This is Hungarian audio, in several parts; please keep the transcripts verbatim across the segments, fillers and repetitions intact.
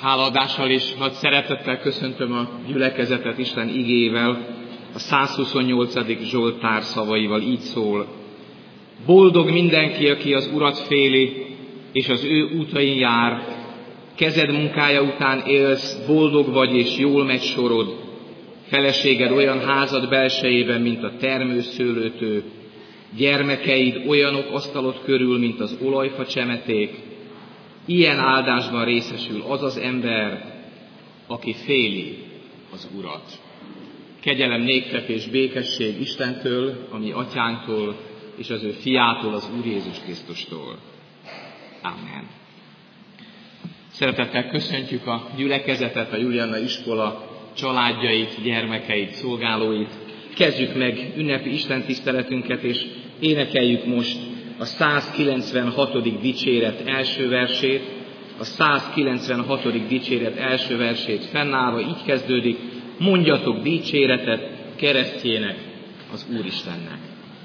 Hálaadással és nagy szeretettel köszöntöm a gyülekezetet Isten igével, a százhuszonnyolcadik Zsoltár szavaival így szól. Boldog mindenki, aki az Urat féli, és az ő útain jár. Kezed munkája után élsz, boldog vagy és jól megy sorod. Feleséged olyan házad belsejében, mint a termőszőlőtő. Gyermekeid olyanok asztalod körül, mint az olajfa csemeték. Ilyen áldásban részesül az az ember, aki féli az Urat. Kegyelem néktek és békesség Istentől, a mi atyánktól, és az ő fiától, az Úr Jézus Krisztustól. Amen. Szeretettel köszöntjük a gyülekezetet, a Juliana iskola családjait, gyermekeit, szolgálóit. Kezdjük meg ünnepi istentiszteletünket, és énekeljük most a százkilencvenhatodik dicséret első versét, a százkilencvenhatodik dicséret első versét fennállva így kezdődik: mondjatok dicséretet keresztjének, az Úristennek.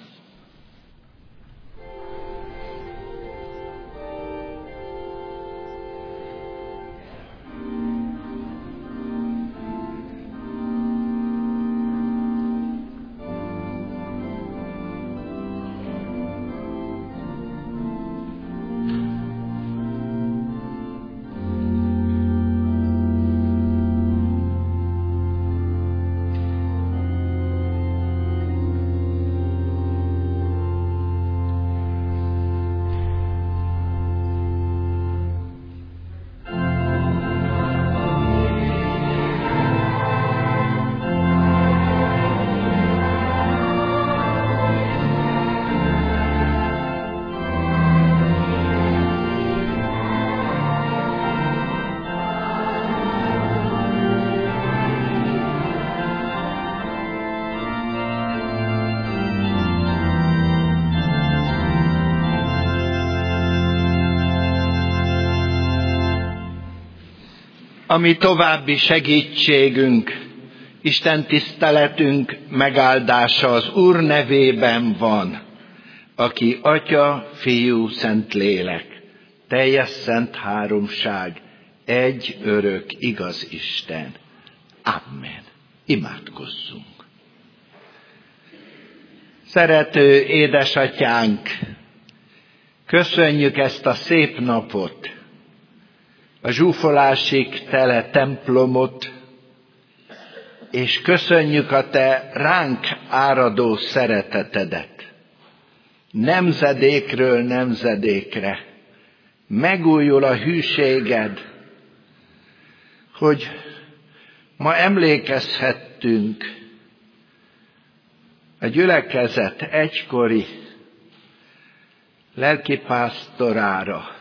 Ami további segítségünk, Isten tiszteletünk megáldása az Úr nevében van, aki Atya, Fiú, Szentlélek, teljes szent háromság, egy örök igaz Isten. Amen. Imádkozzunk. Szerető édesatyánk, köszönjük ezt a szép napot, a zsúfolásig tele templomot, és köszönjük a te ránk áradó szeretetedet. Nemzedékről nemzedékre megújul a hűséged, hogy ma emlékezhettünk a gyülekezet egykori lelkipásztorára.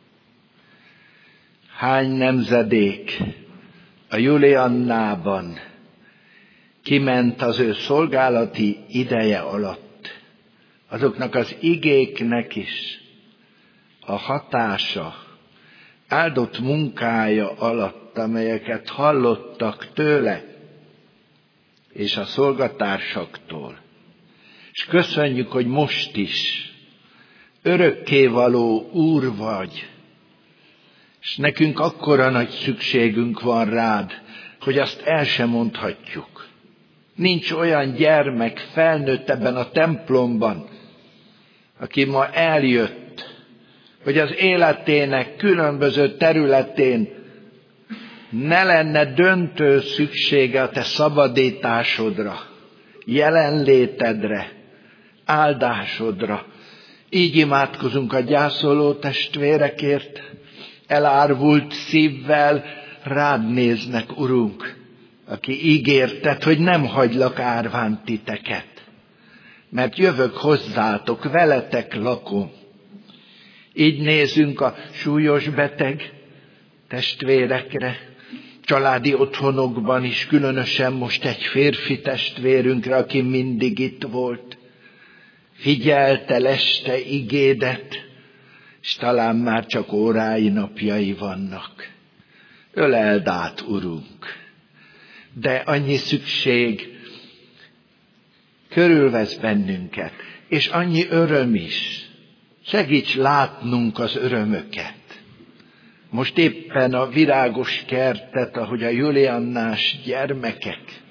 Hány nemzedék a Juliannában kiment az ő szolgálati ideje alatt, azoknak az igéknek is a hatása, áldott munkája alatt, amelyeket hallottak tőle és a szolgatársaktól. És köszönjük, hogy most is örökkévaló Úr vagy, és nekünk akkora nagy szükségünk van rád, hogy azt el sem mondhatjuk. Nincs olyan gyermek, felnőtt ebben a templomban, aki ma eljött, hogy az életének különböző területén ne lenne döntő szüksége a te szabadításodra, jelenlétedre, áldásodra. Így imádkozunk a gyászoló testvérekért, elárvult szívvel rád néznek, Urunk, aki ígérted, hogy nem hagylak árván titeket, mert jövök hozzátok, veletek lakom. Így nézünk a súlyos beteg testvérekre, családi otthonokban is, különösen most egy férfi testvérünkre, aki mindig itt volt. Figyelte leste igédet, és talán már csak órái, napjai vannak. Öleld át, Urunk, de annyi szükség körülvesz bennünket, és annyi öröm is. Segíts látnunk az örömöket. Most éppen a virágos kertet, ahogy a Juliannás gyermekek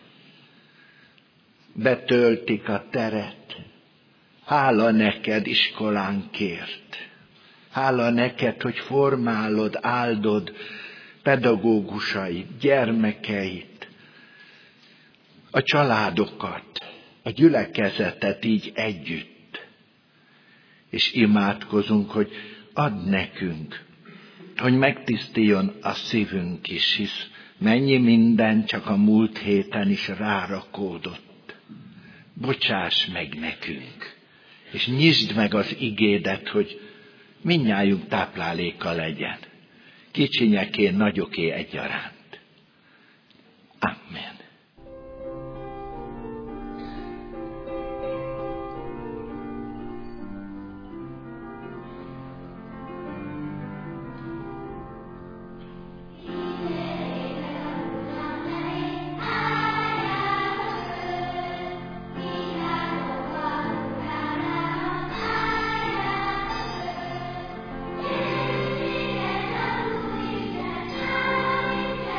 betöltik a teret. Hála neked iskolánkért. Hála neked, hogy formálod, áldod pedagógusait, gyermekeit, a családokat, a gyülekezetet így együtt. És imádkozunk, hogy add nekünk, hogy megtisztuljon a szívünk is, hisz mennyi minden csak a múlt héten is rárakódott. Bocsáss meg nekünk, és nyisd meg az igédet, hogy mindnyájunk tápláléka legyen. Kicsinyeké, nagyoké egyaránt. Amen. Yeah.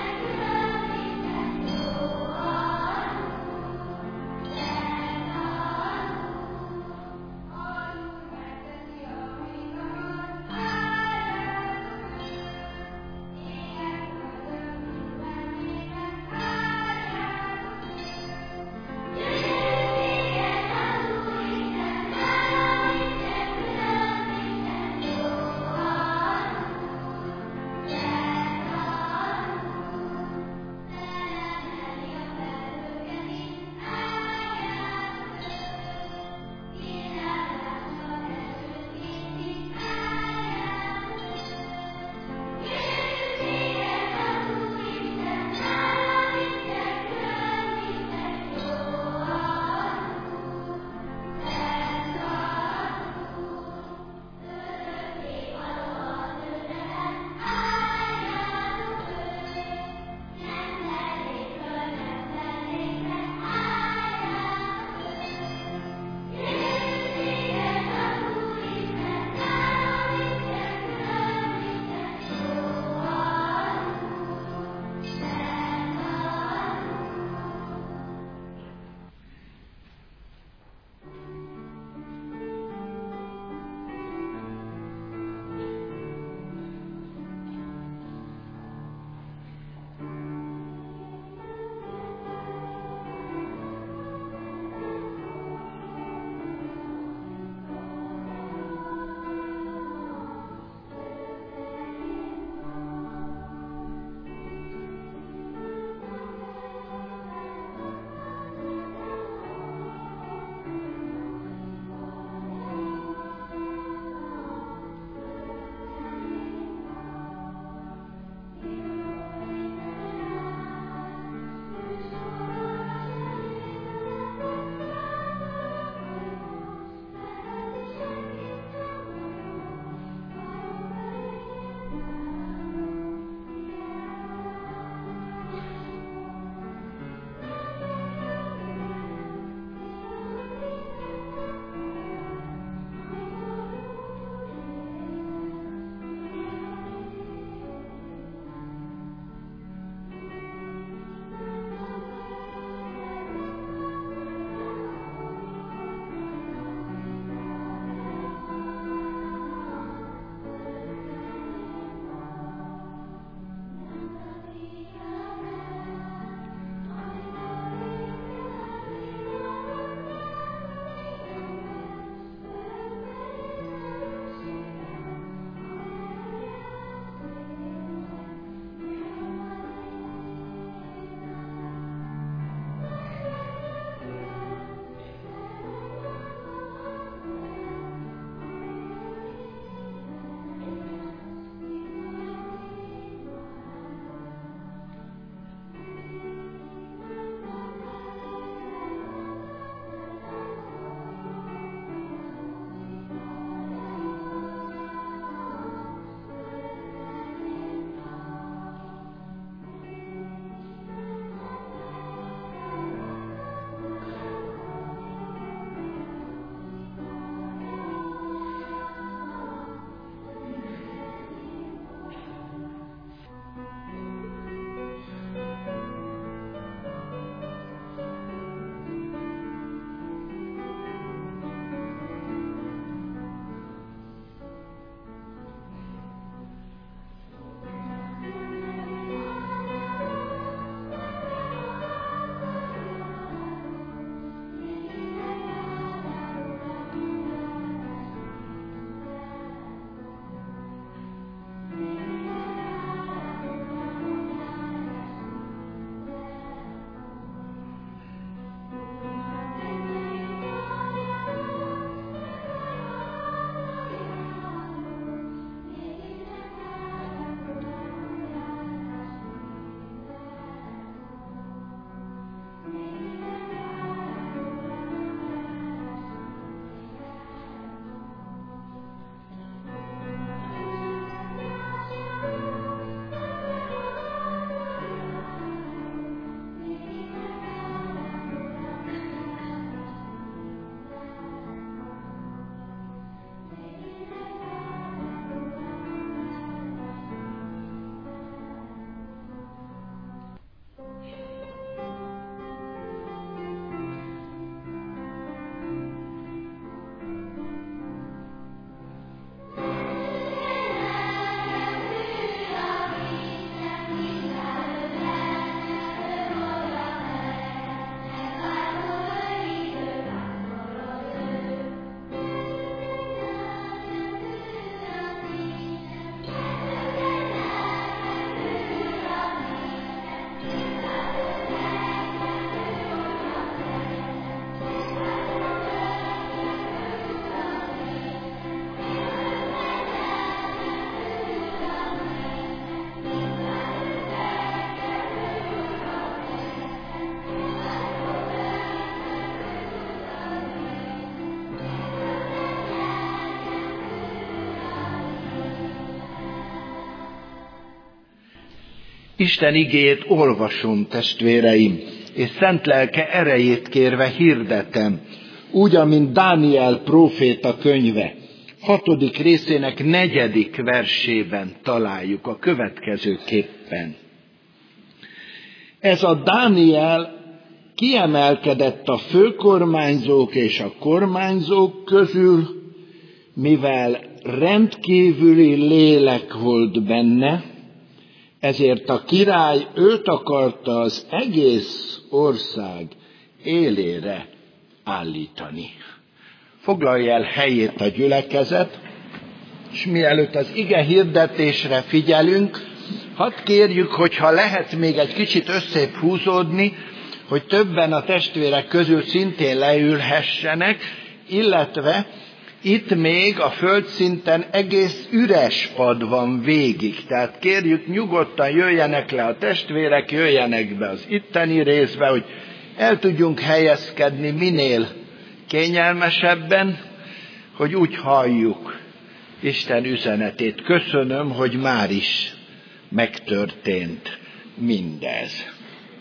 Isten igéjét olvasom, testvéreim, és szent lelke erejét kérve hirdetem, úgy, amint Dániel próféta könyve hatodik részének negyedik versében találjuk a következőképpen. Ez a Dániel kiemelkedett a főkormányzók és a kormányzók közül, mivel rendkívüli lélek volt benne, ezért a király őt akarta az egész ország élére állítani. Foglalja el helyét a gyülekezet, és mielőtt az ige hirdetésre figyelünk, hadd kérjük, hogyha lehet még egy kicsit összébb húzódni, hogy többen a testvérek közül szintén leülhessenek, illetve itt még a földszinten egész üres pad van végig. Tehát kérjük, nyugodtan jöjjenek le a testvérek, jöjjenek be az itteni részbe, hogy el tudjunk helyezkedni minél kényelmesebben, hogy úgy halljuk Isten üzenetét. Köszönöm, hogy már is megtörtént mindez.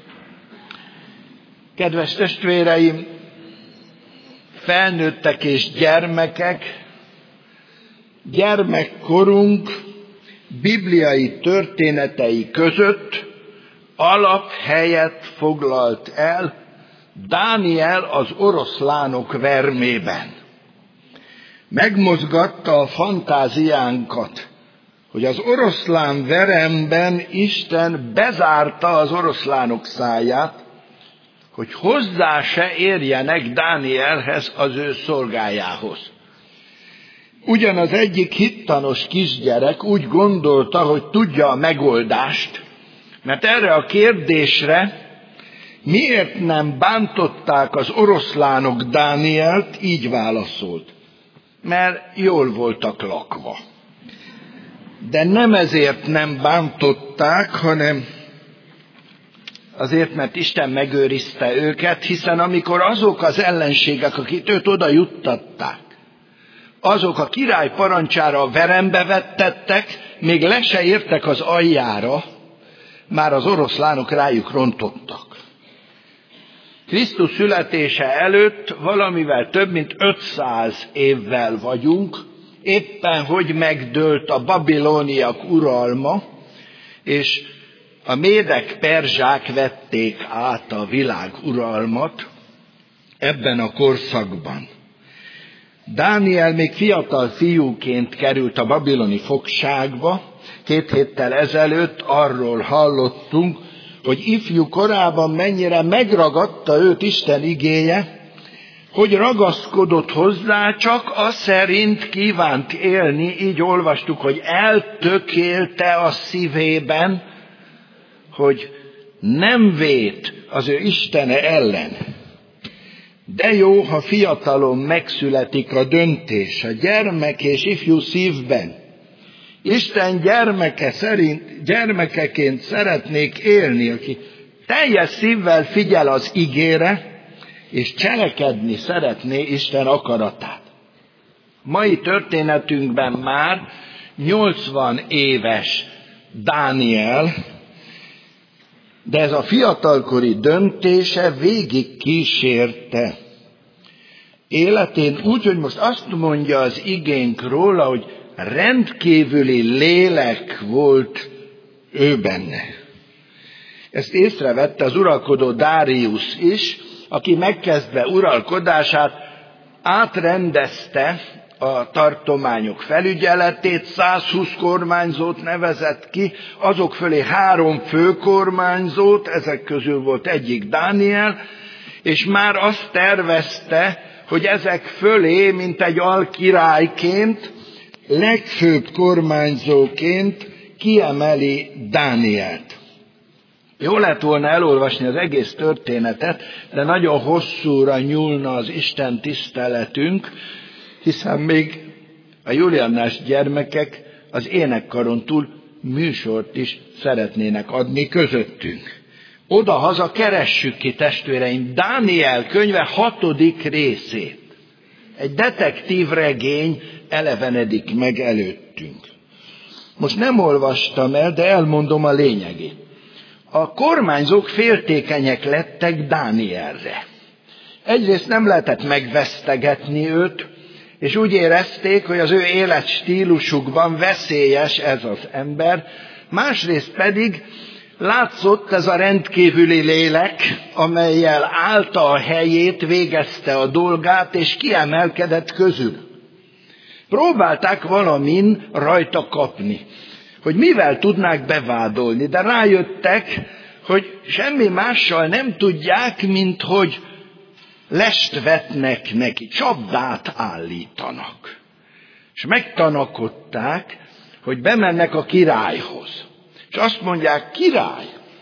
Kedves testvéreim, felnőttek és gyermekek, gyermekkorunk bibliai történetei között alaphelyet foglalt el Dániel az oroszlánok vermében. Megmozgatta a fantáziánkat, hogy az oroszlán veremben Isten bezárta az oroszlánok száját, hogy hozzá se érjenek Dánielhez, az ő szolgájához. Ugyanaz egyik hittanos kisgyerek úgy gondolta, hogy tudja a megoldást, mert erre a kérdésre, miért nem bántották az oroszlánok Dánielt, így válaszolt. Mert jól voltak lakva. De nem ezért nem bántották, hanem azért, mert Isten megőrizte őket, hiszen amikor azok az ellenségek, akik őt oda juttatták, azok a király parancsára a verembe vettettek, még le se értek az aljára, már az oroszlánok rájuk rontottak. Krisztus születése előtt valamivel több mint ötszáz évvel vagyunk, éppen hogy megdőlt a babilóniak uralma, és a médek perzsák vették át a világ uralmat ebben a korszakban. Dániel még fiatal fiúként került a babiloni fogságba. Két héttel ezelőtt arról hallottunk, hogy ifjú korában mennyire megragadta őt Isten igéje, hogy ragaszkodott hozzá, csak az szerint kívánt élni, így olvastuk, hogy eltökélte a szívében, hogy nem vét az ő Istene ellen. De jó, ha fiatalon megszületik a döntés a gyermek és ifjú szívben. Isten gyermeke szerint, gyermekeként szeretnék élni, aki teljes szívvel figyel az igére, és cselekedni szeretné Isten akaratát. Mai történetünkben már nyolcvan éves Dániel, de ez a fiatalkori döntése végig kísérte életén úgy, hogy most azt mondja az igénk róla, hogy rendkívüli lélek volt ő benne. Ezt észrevette az uralkodó Dáriusz is, aki megkezdve uralkodását átrendezte a tartományok felügyeletét, százhúsz kormányzót nevezett ki, azok fölé három főkormányzót, ezek közül volt egyik Dániel, és már azt tervezte, hogy ezek fölé, mint egy alkirályként, legfőbb kormányzóként kiemeli Dánielt. Jó lett volna elolvasni az egész történetet, de nagyon hosszúra nyúlna az Isten tiszteletünk, hiszen még a Juliannás gyermekek az énekkaron túl műsort is szeretnének adni közöttünk. Oda-haza keressük ki, testvéreim, Dániel könyve hatodik részét. Egy detektív regény elevenedik meg előttünk. Most nem olvastam el, de elmondom a lényegét. A kormányzók féltékenyek lettek Dánielre. Egyrészt nem lehetett megvesztegetni őt, és úgy érezték, hogy az ő életstílusukban veszélyes ez az ember, másrészt pedig látszott ez a rendkívüli lélek, amellyel állta a helyét, végezte a dolgát, és kiemelkedett közül. Próbálták valamin rajta kapni, hogy mivel tudnák bevádolni, de rájöttek, hogy semmi mással nem tudják, mint hogy lest vetnek neki, csapdát állítanak. És megtanakodták, hogy bemennek a királyhoz. És azt mondják, király,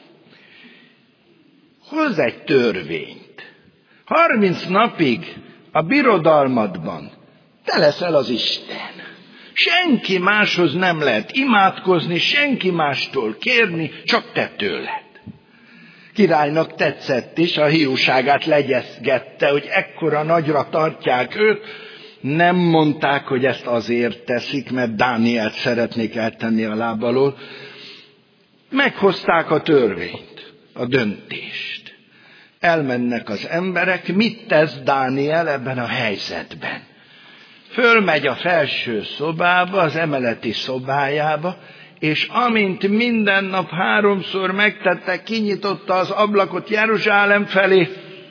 hozz egy törvényt. Harminc napig a birodalmadban te leszel az Isten. Senki máshoz nem lehet imádkozni, senki mástól kérni, csak te tőled. Királynak tetszett is, a hiúságát legyezgette, hogy ekkora nagyra tartják őt. Nem mondták, hogy ezt azért teszik, mert Dánielt szeretnék eltenni a láb alól. Meghozták a törvényt, a döntést. Elmennek az emberek, mit tesz Dániel ebben a helyzetben? Fölmegy a felső szobába, az emeleti szobájába, és amint minden nap háromszor megtette, kinyitotta az ablakot Jeruzsálem felé,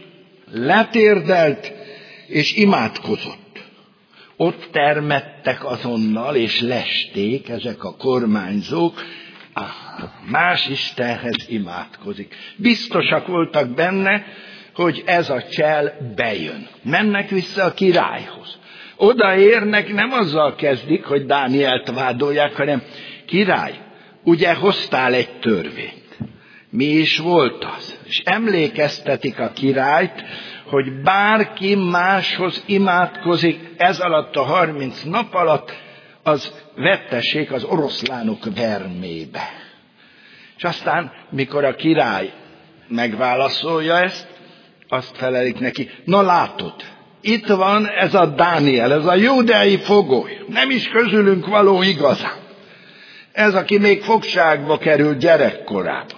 letérdelt és imádkozott. Ott termettek azonnal, és lesték ezek a kormányzók, ah, más Istenhez imádkozik. Biztosak voltak benne, hogy ez a csel bejön. Mennek vissza a királyhoz. Odaérnek, nem azzal kezdik, hogy Dánielt vádolják, hanem király, ugye hoztál egy törvényt. Mi is volt az? És emlékeztetik a királyt, hogy bárki máshoz imádkozik ez alatt a harminc nap alatt, az vettessék az oroszlánok vermébe. És aztán, mikor a király megválaszolja ezt, azt felelik neki, na látod, itt van ez a Dániel, ez a júdeai fogoly, nem is közülünk való igazán. Ez, aki még fogságba került gyerekkorában.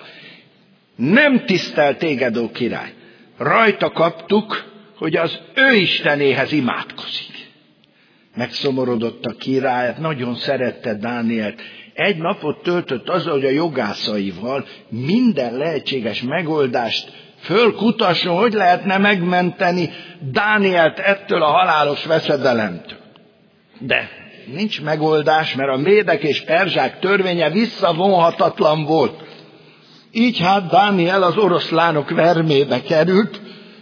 Nem tisztel téged, ó király. Rajta kaptuk, hogy az ő istenéhez imádkozik. Megszomorodott a király, nagyon szerette Dánielt. Egy napot töltött azzal, hogy a jogászaival minden lehetséges megoldást fölkutasson, hogy lehetne megmenteni Dánielt ettől a halálos veszedelemtől. De nincs megoldás, mert a médek és perzsák törvénye visszavonhatatlan volt. Így hát Dániel az oroszlánok vermébe került,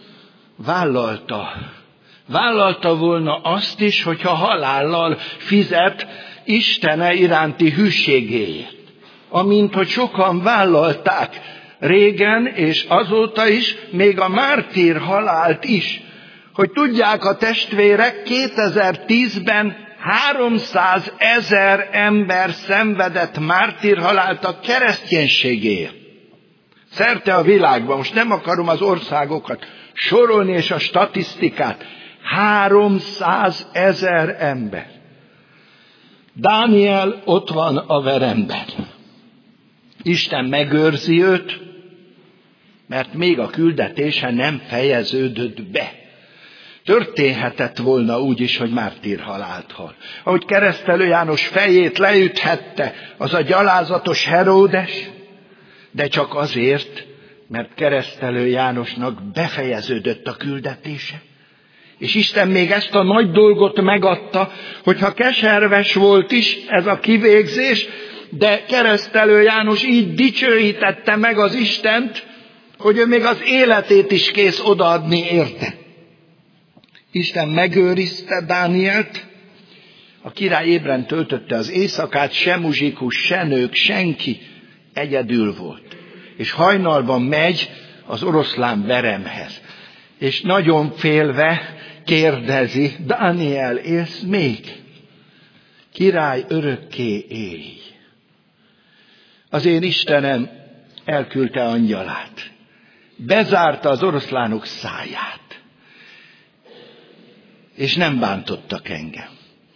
vállalta. Vállalta volna azt is, hogyha halállal fizet Istene iránti hűségéért. Amint, hogy sokan vállalták régen, és azóta is, még a mártír halált is. Hogy tudják a testvérek, kétezer-tízben háromszázezer ember szenvedett mártírhalált a kereszténységéért. Szerte a világban, most nem akarom az országokat sorolni és a statisztikát, háromszázezer ember. Dániel ott van a veremben. Isten megőrzi őt, mert még a küldetése nem fejeződött be. Történhetett volna úgy is, hogy mártírhalált hal. Ahogy Keresztelő János fejét leüthette az a gyalázatos Heródes, de csak azért, mert Keresztelő Jánosnak befejeződött a küldetése. És Isten még ezt a nagy dolgot megadta, hogyha keserves volt is ez a kivégzés, de Keresztelő János így dicsőítette meg az Istent, hogy ő még az életét is kész odaadni érte. Isten megőrizte Dánielt, a király ébren töltötte az éjszakát, se muzsikus, se nők, senki, egyedül volt. És hajnalban megy az oroszlán veremhez. És nagyon félve kérdezi, Dániel, élsz még? Király, örökké élj. Az én Istenem elküldte angyalát. Bezárta az oroszlánok száját. És nem bántottak engem.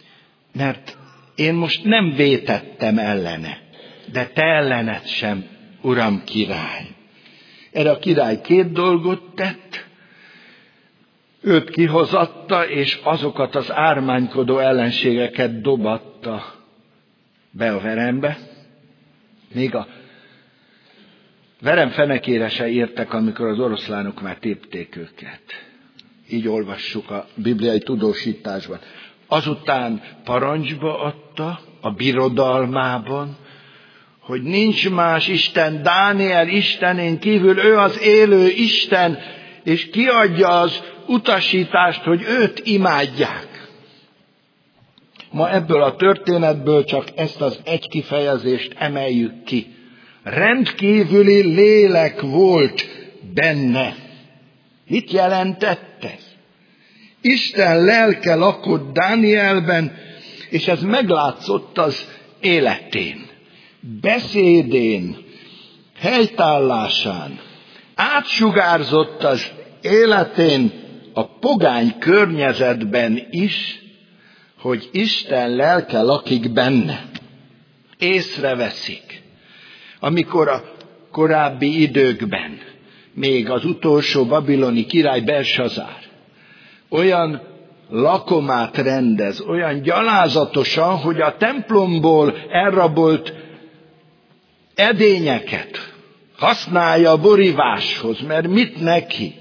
Mert én most nem vétettem ellene, de te ellened sem uram király. Erre a király két dolgot tett, őt kihozatta, és azokat az ármánykodó ellenségeket dobatta be a verembe. Még a verem fenekére se értek, amikor az oroszlánok már tépték őket. Így olvassuk a bibliai tudósításban. Azután parancsba adta a birodalmában, hogy nincs más Isten, Dániel Istenén kívül, ő az élő Isten, és kiadja az utasítást, hogy őt imádják. Ma ebből a történetből csak ezt az egy kifejezést emeljük ki. Rendkívüli lélek volt benne. Mit jelentett ez? Isten lelke lakott Dánielben, és ez meglátszott az életén, beszédén, helytállásán, átsugárzott az életén, a pogány környezetben is, hogy Isten lelke lakik benne. Észreveszik, amikor a korábbi időkben, még az utolsó babiloni király Belsazár olyan lakomát rendez, olyan gyalázatosan, hogy a templomból elrabolt edényeket használja a boriváshoz, mert mit neki?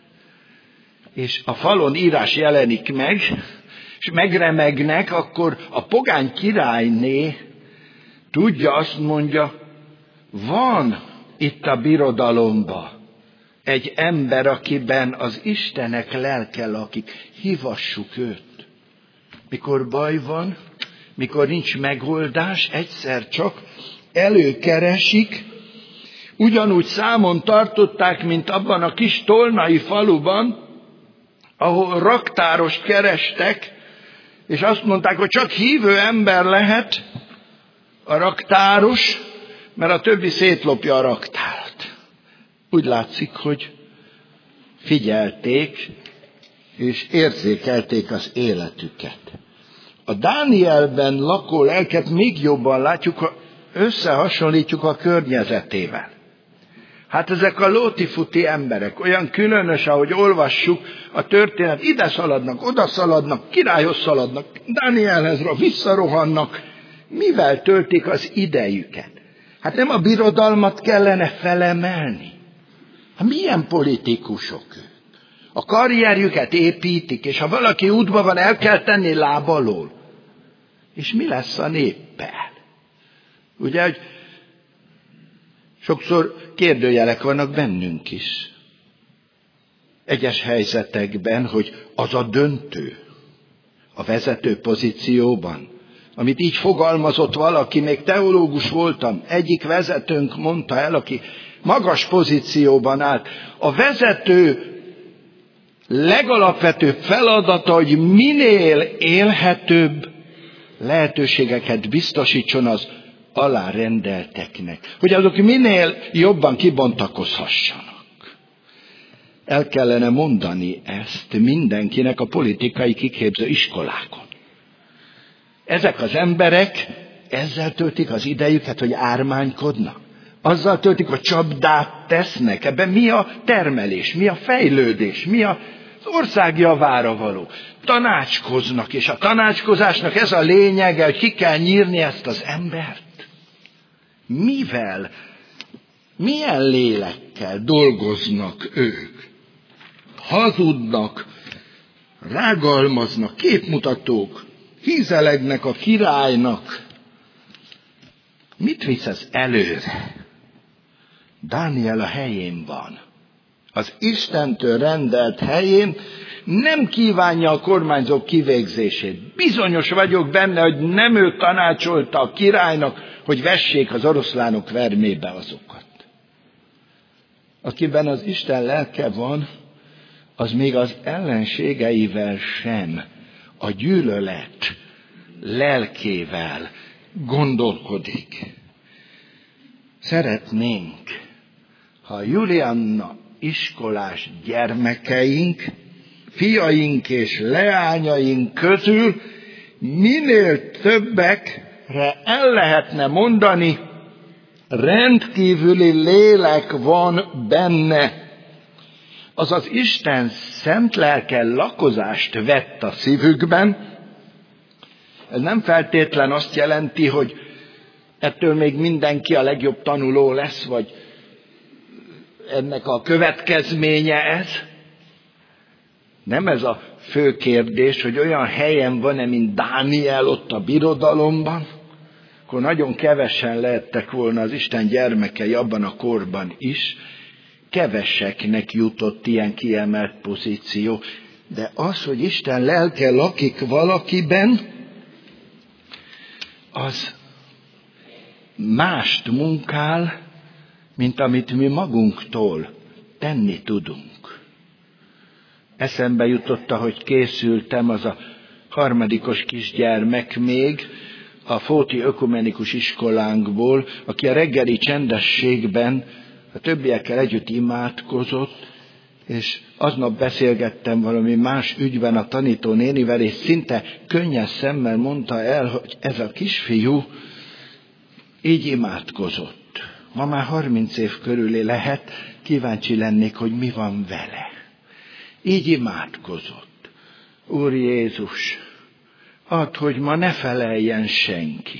És a falon írás jelenik meg, és megremegnek, akkor a pogány királyné tudja, azt mondja, van itt a birodalomban egy ember, akiben az Istenek lelke lakik, hívassuk őt. Mikor baj van, mikor nincs megoldás, egyszer csak előkeresik, ugyanúgy számon tartották, mint abban a kis tolnai faluban, ahol raktárost kerestek, és azt mondták, hogy csak hívő ember lehet a raktáros, mert a többi szétlopja a raktárat. Úgy látszik, hogy figyelték és érzékelték az életüket. A Dánielben lakó lelket még jobban látjuk, ha összehasonlítjuk a környezetével. Hát ezek a lótifuti emberek, olyan különös, ahogy olvassuk a történet, ide szaladnak, oda szaladnak, királyhoz szaladnak, Dánielhez visszarohannak. Mivel töltik az idejüket? Hát nem a birodalmat kellene felemelni? Hát milyen politikusok ők? A karrierjüket építik, és ha valaki útban van, el kell tenni láb alól. És mi lesz a néppel? Ugye, hogy sokszor kérdőjelek vannak bennünk is. Egyes helyzetekben, hogy az a döntő a vezető pozícióban, amit így fogalmazott valaki, még teológus voltam, egyik vezetőnk mondta el, aki magas pozícióban állt. A vezető legalapvetőbb feladata, hogy minél élhetőbb lehetőségeket biztosítson az alárendelteknek, hogy azok minél jobban kibontakozhassanak. El kellene mondani ezt mindenkinek a politikai kiképző iskolákon. Ezek az emberek ezzel töltik az idejüket, hogy ármánykodnak. Azzal töltik, hogy csapdát tesznek. Ebben mi a termelés, mi a fejlődés, mi az ország javára való. Tanácskoznak, és a tanácskozásnak ez a lényege, hogy ki kell nyírni ezt az embert. Mivel, milyen lélekkel dolgoznak ők? Hazudnak, rágalmaznak, képmutatók, hízelegnek a királynak. Mit visz ez előre? Dániel a helyén van. Az Istentől rendelt helyén, nem kívánja a kormányzók kivégzését. Bizonyos vagyok benne, hogy nem ő tanácsolta a királynak, hogy vessék az oroszlánok vermébe azokat. Akiben az Isten lelke van, az még az ellenségeivel sem a gyűlölet lelkével gondolkodik. Szeretnénk, ha a Julianna iskolás gyermekeink, fiaink és leányaink közül minél többekre el lehetne mondani, rendkívüli lélek van benne. Azaz Isten szent lelke lakozást vett a szívükben. Ez nem feltétlen azt jelenti, hogy ettől még mindenki a legjobb tanuló lesz, vagy ennek a következménye ez. Nem ez a fő kérdés, hogy olyan helyen van-e, mint Dániel ott a birodalomban, akkor nagyon kevesen lehettek volna az Isten gyermekei abban a korban is, keveseknek jutott ilyen kiemelt pozíció. De az, hogy Isten lelke lakik valakiben, az mást munkál, mint amit mi magunktól tenni tudunk. Eszembe jutott, ahogy készültem, az a harmadikos kisgyermek még a Fóti ökumenikus iskolánkból, aki a reggeli csendességben a többiekkel együtt imádkozott, és aznap beszélgettem valami más ügyben a tanító nénivel, és szinte könnyes szemmel mondta el, hogy ez a kisfiú így imádkozott. Ma már harminc év körülé lehet, kíváncsi lennék, hogy mi van vele. Így imádkozott. Úr Jézus, add, hogy ma ne feleljen senki.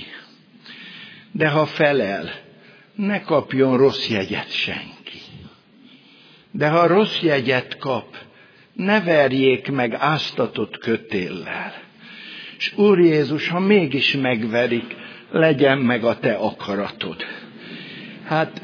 De ha felel, ne kapjon rossz jegyet senki. De ha rossz jegyet kap, ne verjék meg áztatott kötéllel. És Úr Jézus, ha mégis megverik, legyen meg a te akaratod. Hát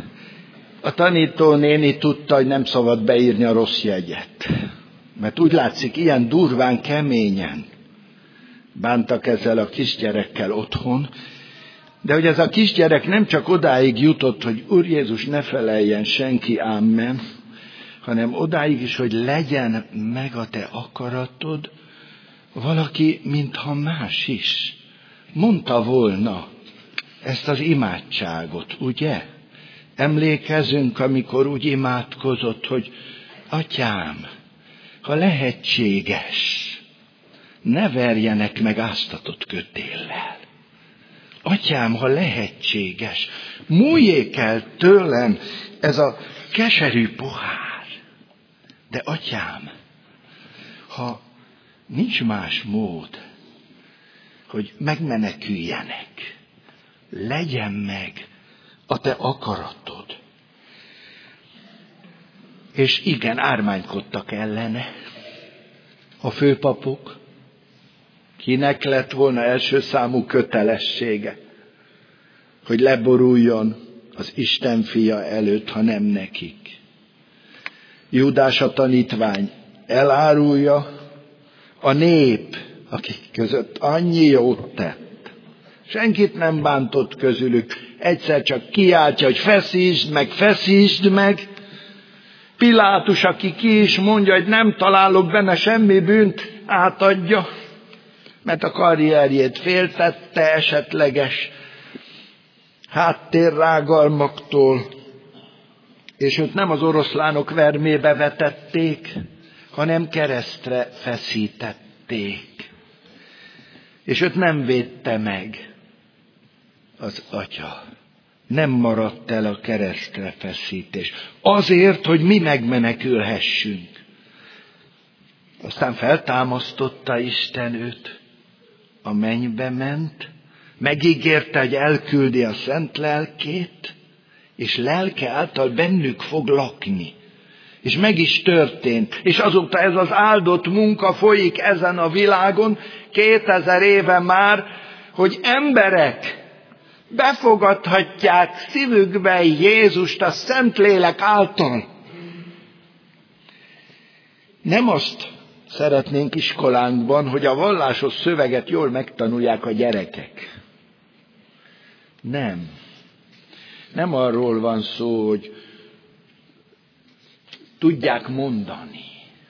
a tanítónéni tudta, hogy nem szabad beírni a rossz jegyet. Mert úgy látszik, ilyen durván, keményen bántak ezzel a kisgyerekkel otthon, de hogy ez a kisgyerek nem csak odáig jutott, hogy Úr Jézus, ne feleljen senki, ámen, hanem odáig is, hogy legyen meg a te akaratod, valaki, mintha más is mondta volna ezt az imádságot, ugye? Emlékezünk, amikor úgy imádkozott, hogy Atyám, ha lehetséges, ne verjenek meg áztatott kötéllel. Atyám, ha lehetséges, múljék el tőlem ez a keserű pohár. De Atyám, ha nincs más mód, hogy megmeneküljenek, legyen meg a te akaratod. És igen, ármánykodtak ellene a főpapok. Kinek lett volna első számú kötelessége, hogy leboruljon az Isten fia előtt, ha nem nekik. Júdás a tanítvány elárulja, a nép, akik között annyi jót tett. Senkit nem bántott közülük, egyszer csak kiáltja, hogy feszítsd meg, feszítsd meg. Pilátus, aki ki is mondja, hogy nem találok benne semmi bűnt, átadja, mert a karrierjét féltette esetleges háttérrágalmaktól, és őt nem az oroszlánok vermébe vetették, hanem keresztre feszítették. És őt nem védte meg az Atya. Nem maradt el a keresztre feszítés. Azért, hogy mi megmenekülhessünk. Aztán feltámasztotta Isten őt, a mennybe ment, megígérte, hogy elküldi a szent lelkét, és lelke által bennük fog lakni. És meg is történt. És azóta ez az áldott munka folyik ezen a világon, kétezer éve már, hogy emberek befogadhatják szívükbe Jézust a Szentlélek által. Nem azt szeretnénk iskolánkban, hogy a vallásos szöveget jól megtanulják a gyerekek. Nem. Nem arról van szó, hogy tudják mondani.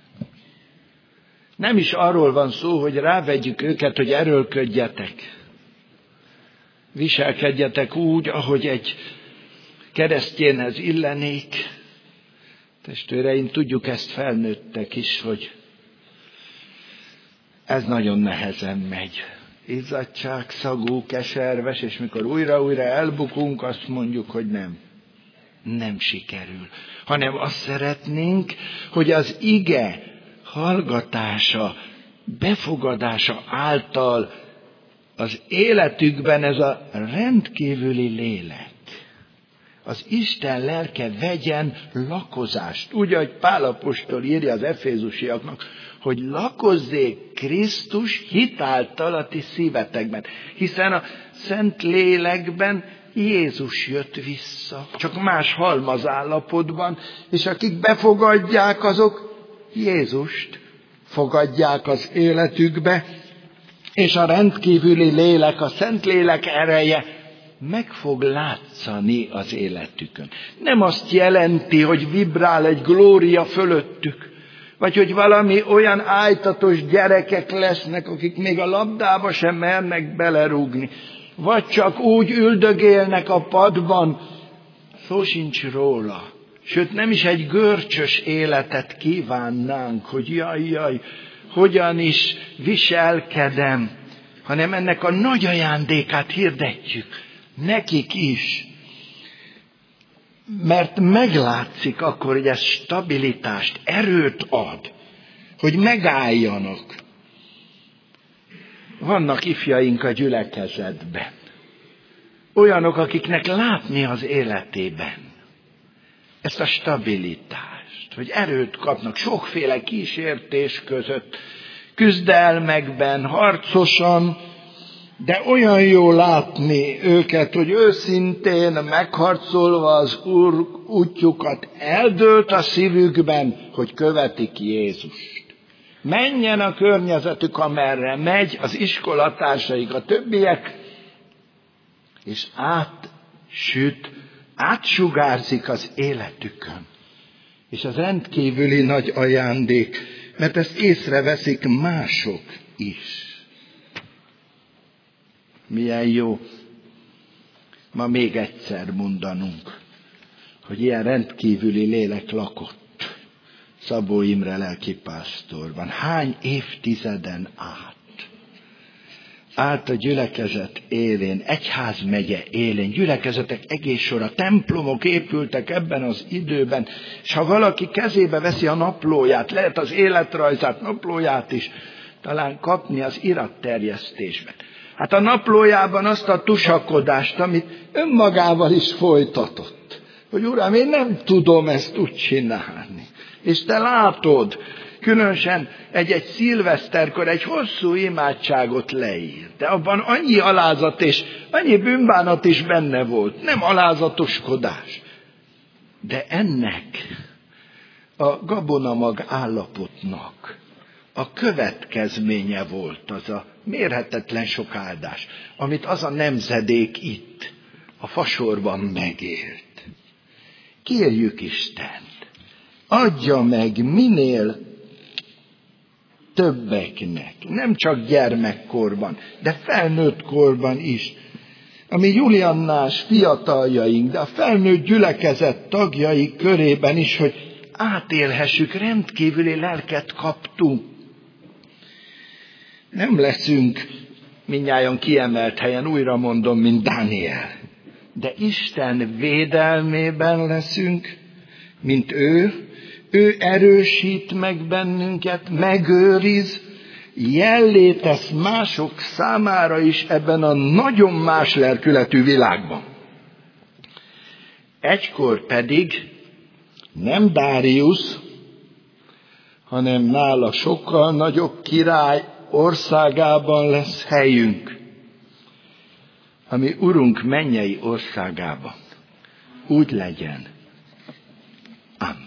Nem is arról van szó, hogy rávegyük őket, hogy erőlködjetek. Viselkedjetek úgy, ahogy egy keresztjénhez illenék. Testvéreim, tudjuk ezt felnőttek is, hogy ez nagyon nehezen megy. izzadságszagú, keserves, és mikor újra-újra elbukunk, azt mondjuk, hogy nem. Nem sikerül. Hanem azt szeretnénk, hogy az ige hallgatása, befogadása által az életükben ez a rendkívüli lélek, az Isten lelke vegyen lakozást. Úgy, ahogy Pál apostol írja az efézusiaknak, hogy lakozzék Krisztus hitáltal a ti szívetekben. Hiszen a Szent Lélekben Jézus jött vissza, csak más halmazállapotban, és akik befogadják, azok Jézust fogadják az életükbe, és a rendkívüli lélek, a Szent Lélek ereje meg fog látszani az életükön. Nem azt jelenti, hogy vibrál egy glória fölöttük, vagy hogy valami olyan ájtatos gyerekek lesznek, akik még a labdába sem mernek belerúgni, vagy csak úgy üldögélnek a padban. Szó sincs róla. Sőt, nem is egy görcsös életet kívánnánk, hogy jaj, jaj, hogyan is viselkedem, hanem ennek a nagy ajándékát hirdetjük nekik is. Mert meglátszik akkor, hogy ez stabilitást, erőt ad, hogy megálljanak. Vannak ifjaink a gyülekezetben. Olyanok, akiknek látni az életében ezt a stabilitást, hogy erőt kapnak sokféle kísértés között, küzdelmekben, harcosan, de olyan jó látni őket, hogy őszintén megharcolva az Úr útjukat eldőlt a szívükben, hogy követik Jézust. Menjen a környezetük, amerre megy, az iskolatársaik, a többiek, és átsüt, átsugárzik az életükön. És az rendkívüli nagy ajándék, mert ezt észreveszik mások is. Milyen jó ma még egyszer mondanunk, hogy ilyen rendkívüli lélek lakott Szabó Imre lelkipásztorban. Hány évtizeden át állt a gyülekezet élén, egyházmegye élén, gyülekezetek egész sora, templomok épültek ebben az időben, és ha valaki kezébe veszi a naplóját, lehet az életrajzát, naplóját is talán kapni az iratterjesztésben. Hát a naplójában azt a tusakodást, amit önmagával is folytatott, hogy Uram, én nem tudom ezt úgy csinálni. És te látod, különösen egy-egy szilveszterkor egy hosszú imádságot leír, de abban annyi alázat és annyi bűnbánat is benne volt, nem alázatoskodás. De ennek a gabonamag állapotnak a következménye volt az a mérhetetlen sok áldás, amit az a nemzedék itt, a Fasorban megélt. Kérjük Istent, adja meg minél többeknek, nem csak gyermekkorban, de felnőtt korban is, a mi Juliannás fiataljaink, de a felnőtt gyülekezet tagjai körében is, hogy átélhessük, rendkívüli lelket kaptunk. Nem leszünk mindnyájan kiemelt helyen, újra mondom, mint Dániel, de Isten védelmében leszünk, mint ő. Ő erősít meg bennünket, megőriz, jellé tesz mások számára is ebben a nagyon más lelkületű világban. Egykor pedig nem Dáriusz, hanem nála sokkal nagyobb király országában lesz helyünk, ami Urunk mennyei országában. Úgy legyen. Amen.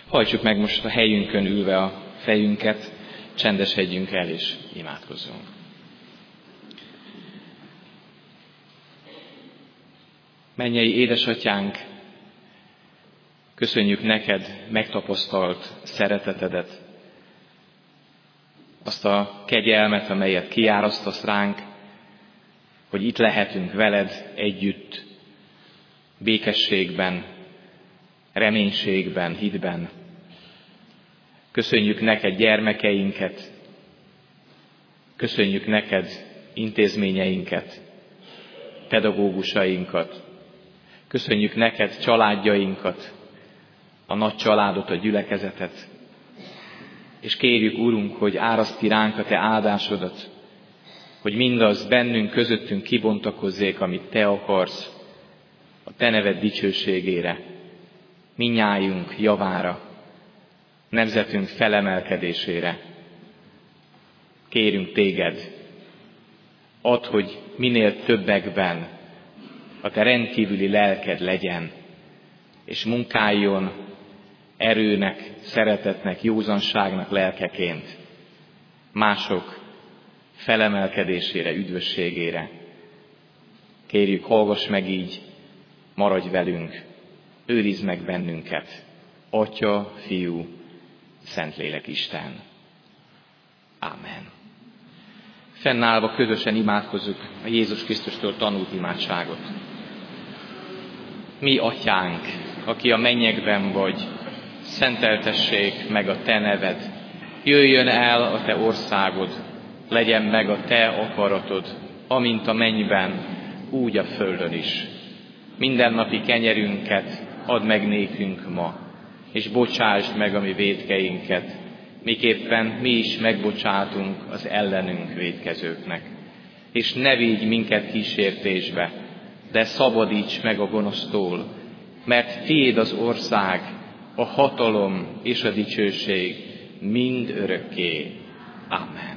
Hajtsuk meg most a helyünkön ülve a fejünket, csendesedjünk el és imádkozzunk. Mennyei édesatyánk, köszönjük neked megtapasztalt szeretetedet, azt a kegyelmet, amelyet kiárasztasz ránk, hogy itt lehetünk veled együtt, békességben, reménységben, hitben. Köszönjük neked gyermekeinket, köszönjük neked intézményeinket, pedagógusainkat, köszönjük neked családjainkat, a nagy családot, a gyülekezetet, és kérjük, Urunk, hogy áraszti ránk a te áldásodat, hogy mindaz bennünk, közöttünk kibontakozzék, amit te akarsz, a te neved dicsőségére, mindnyájunk javára, nemzetünk felemelkedésére. Kérünk téged, add, hogy minél többekben a te rendkívüli lelked legyen, és munkáljon erőnek, szeretetnek, józanságnak lelkeként mások felemelkedésére, üdvösségére. Kérjük, hallgass meg így, maradj velünk, őrizd meg bennünket, Atya, Fiú, Szentlélek Isten. Ámen. Fennállva közösen imádkozzuk a Jézus Krisztustól tanult imádságot. Mi Atyánk, aki a mennyekben vagy, szenteltessék meg a te neved. Jöjjön el a te országod, legyen meg a te akaratod, amint a mennyben, úgy a földön is. Mindennapi kenyerünket add meg nékünk ma, és bocsásd meg a mi vétkeinket, miképpen mi is megbocsátunk az ellenünk vétkezőknek. És ne vigy minket kísértésbe, de szabadíts meg a gonosztól, mert tiéd az ország, a hatalom és a dicsőség mind örökké. Amen.